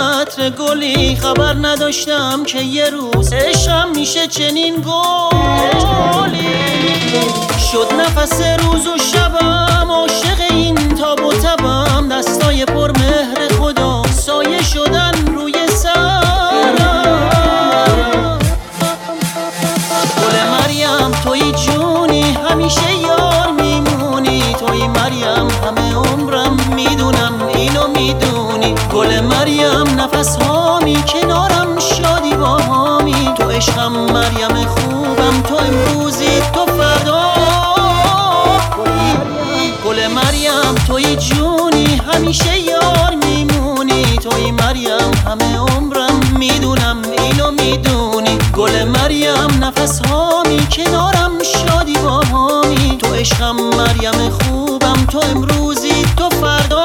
عطر گلی، خبر نداشتم که یه روز عشقم میشه چنین گلی. شد نفس روز و شبم، عاشق این تاب و تبم، دستای پر مهر خدا سایه شدن روی سرم. گل مریم توی جونی، همیشه یار میمونی، توی مریم همه عمرم میدونم اینو میدونی. گل مریم نفس هامی، کنارم شادی با هامی، تو عشقم مریم خوبم، تو امروزی تو فردا. گل مریم توی جونی، همیشه یار میمونی، توی مریم همه عمرم میدونم اینو میدونی. گل مریم نفس هامی، کنارم شادی با هامی، تو عشقم مریم خوبم، تو امروزی تو فردا.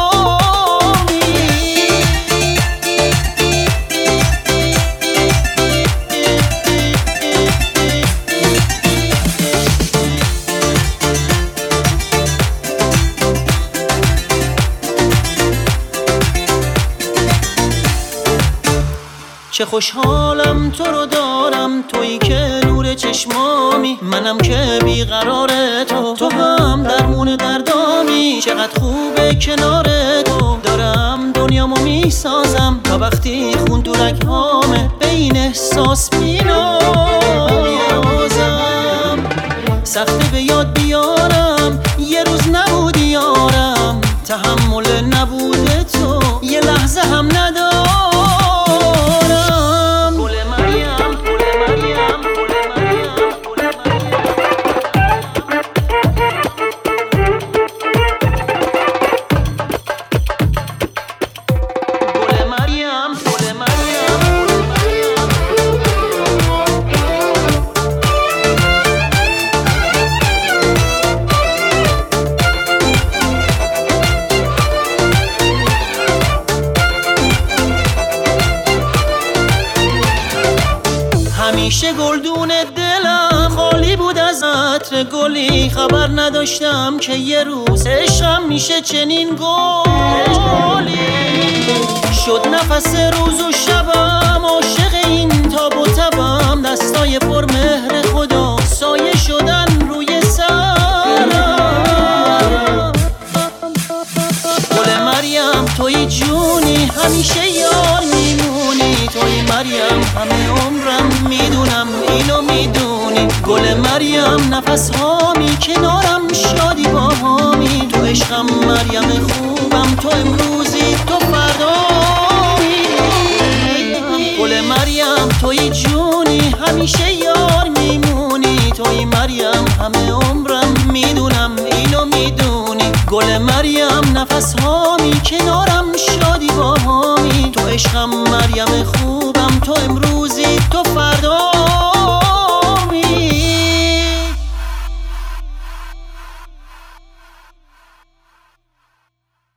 چه خوشحالم تو رو دارم، تویی که نور چشمامی، منم که بیقرار تو هم درمون دردامی. چقدر خوبه کنار تو، دارم دنیامو میسازم، تا وقتی خون تو رگهامه به این احساس مینازم. سخته به یاد بیارم یه روز نبودی یارم، تحمل نبوده تو یه لحظه هم ندارم. همیشه گلدون دلم خالی بود از عطر گلی، خبر نداشتم که یه روز عشقم میشه چنین گلی. شد نفس روز و شبم، عاشق این تاب و تبم، دستای پر مهر خدا سایه شدن روی سرم. گل مریم توی جونی، همیشه یار میمونی، توی مریم همه عمرم میدونم اینو میدونی. گل مریم نفس هامی، کنارم شادی با هامی، تو عشقم مریم خوبم، تو امروزی تو فردایی. گل مریم توی جونی، همیشه یار میمونی، توی مریم همه عمرم میدونم اینو میدونی. گل مریم نفس هامی، کنارم شادی با هامی، تو عشقم مریم خوبم، تو امروزی